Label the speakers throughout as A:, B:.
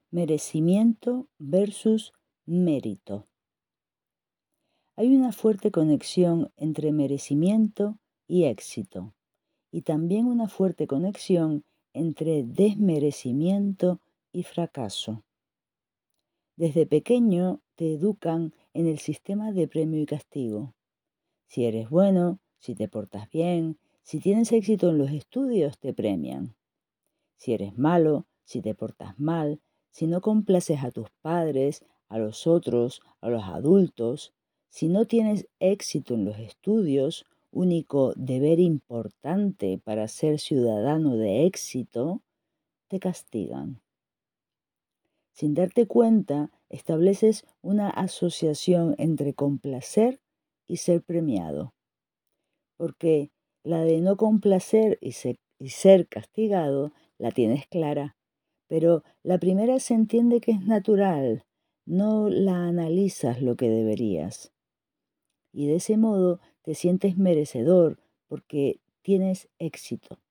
A: Merecimiento versus mérito. Hay una fuerte conexión entre merecimiento y éxito, y también una fuerte conexión entre desmerecimiento y fracaso. Desde pequeño te educan en el sistema de premio y castigo. Si eres bueno, si te portas bien, si tienes éxito en los estudios, te premian. Si eres malo, si te portas mal, si no complaces a tus padres, a los otros, a los adultos, si no tienes éxito en los estudios, único deber importante para ser ciudadano de éxito, te castigan. Sin darte cuenta, estableces una asociación entre complacer y ser premiado, porque la de no complacer y ser castigado la tienes clara, pero la primera se entiende que es natural, no la analizas lo que deberías. Y de ese modo te sientes merecedor porque tienes éxito.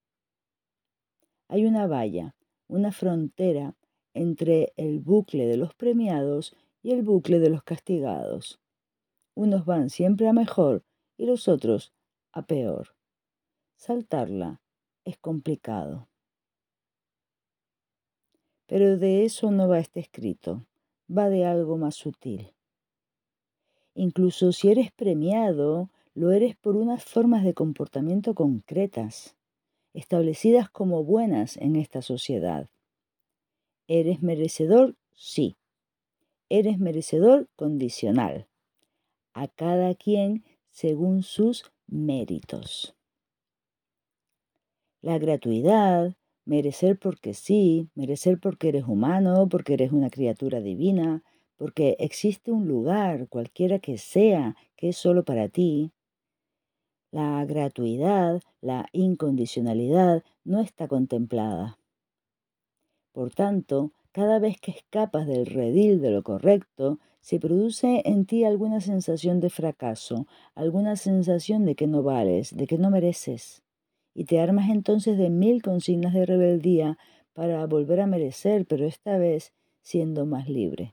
A: Hay una valla, una frontera entre el bucle de los premiados y el bucle de los castigados. Unos van siempre a mejor y los otros a peor. Saltarla es complicado. Pero de eso no va este escrito, va de algo más sutil. Incluso si eres premiado, lo eres por unas formas de comportamiento concretas, establecidas como buenas en esta sociedad. ¿Eres merecedor? Sí. Eres merecedor condicional. A cada quien según sus méritos. La gratuidad, merecer porque sí, merecer porque eres humano, porque eres una criatura divina, porque existe un lugar, cualquiera que sea, que es solo para ti. La gratuidad, la incondicionalidad no está contemplada. Por tanto, cada vez que escapas del redil de lo correcto, se produce en ti alguna sensación de fracaso, alguna sensación de que no vales, de que no mereces. Y te armas entonces de 1000 consignas de rebeldía para volver a merecer, pero esta vez siendo más libre.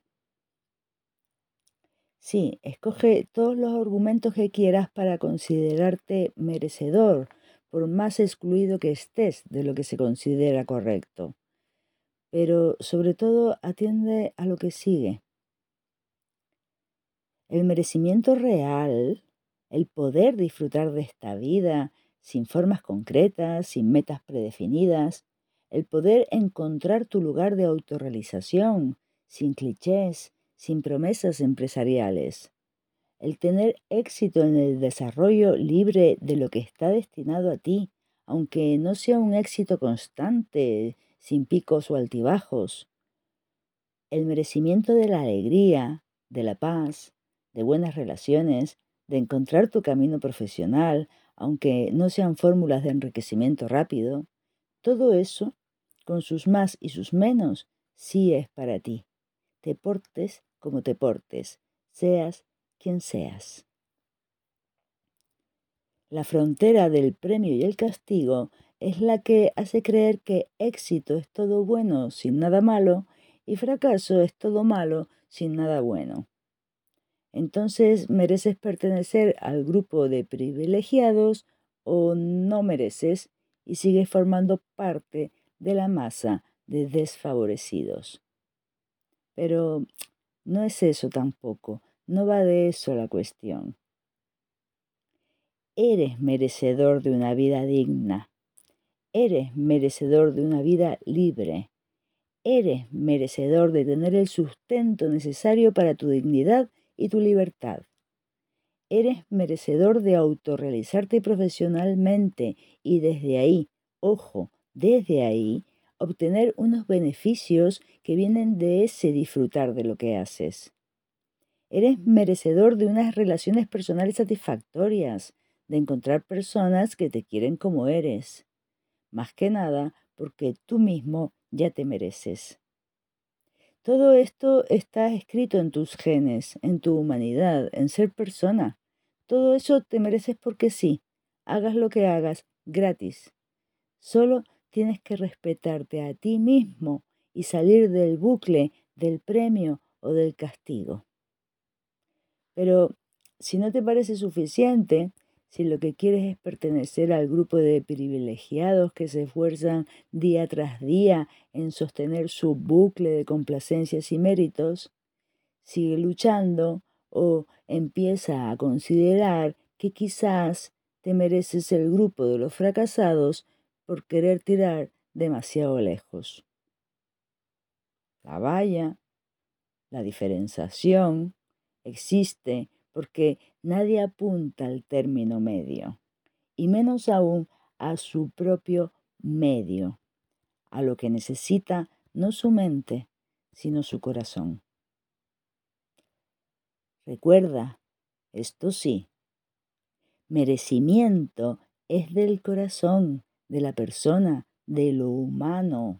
A: Sí, escoge todos los argumentos que quieras para considerarte merecedor, por más excluido que estés de lo que se considera correcto. Pero sobre todo atiende a lo que sigue. El merecimiento real, el poder disfrutar de esta vida sin formas concretas, sin metas predefinidas, el poder encontrar tu lugar de autorrealización, sin clichés, sin promesas empresariales, el tener éxito en el desarrollo libre de lo que está destinado a ti, aunque no sea un éxito constante, sin picos o altibajos, el merecimiento de la alegría, de la paz, de buenas relaciones, de encontrar tu camino profesional, aunque no sean fórmulas de enriquecimiento rápido, todo eso, con sus más y sus menos, sí es para ti. Te portes como te portes, seas quien seas. La frontera del premio y el castigo es la que hace creer que éxito es todo bueno sin nada malo y fracaso es todo malo sin nada bueno. Entonces, ¿mereces pertenecer al grupo de privilegiados o no mereces y sigues formando parte de la masa de desfavorecidos? Pero no es eso tampoco, no va de eso la cuestión. Eres merecedor de una vida digna. Eres merecedor de una vida libre. Eres merecedor de tener el sustento necesario para tu dignidad y tu libertad. Eres merecedor de autorrealizarte profesionalmente y desde ahí, ojo, desde ahí, obtener unos beneficios que vienen de ese disfrutar de lo que haces. Eres merecedor de unas relaciones personales satisfactorias, de encontrar personas que te quieren como eres. Más que nada porque tú mismo ya te mereces. Todo esto está escrito en tus genes, en tu humanidad, en ser persona. Todo eso te mereces porque sí, hagas lo que hagas, gratis. Solo tienes que respetarte a ti mismo y salir del bucle del premio o del castigo. Pero si no te parece suficiente, si lo que quieres es pertenecer al grupo de privilegiados que se esfuerzan día tras día en sostener su bucle de complacencias y méritos, sigue luchando o empieza a considerar que quizás te mereces el grupo de los fracasados por querer tirar demasiado lejos. La valla, la diferenciación, existe porque nadie apunta al término medio, y menos aún a su propio medio, a lo que necesita no su mente, sino su corazón. Recuerda, esto sí, merecimiento es del corazón, de la persona, de lo humano.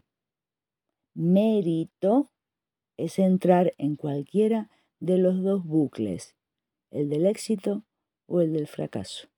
A: Mérito es entrar en cualquiera de los dos bucles, el del éxito o el del fracaso.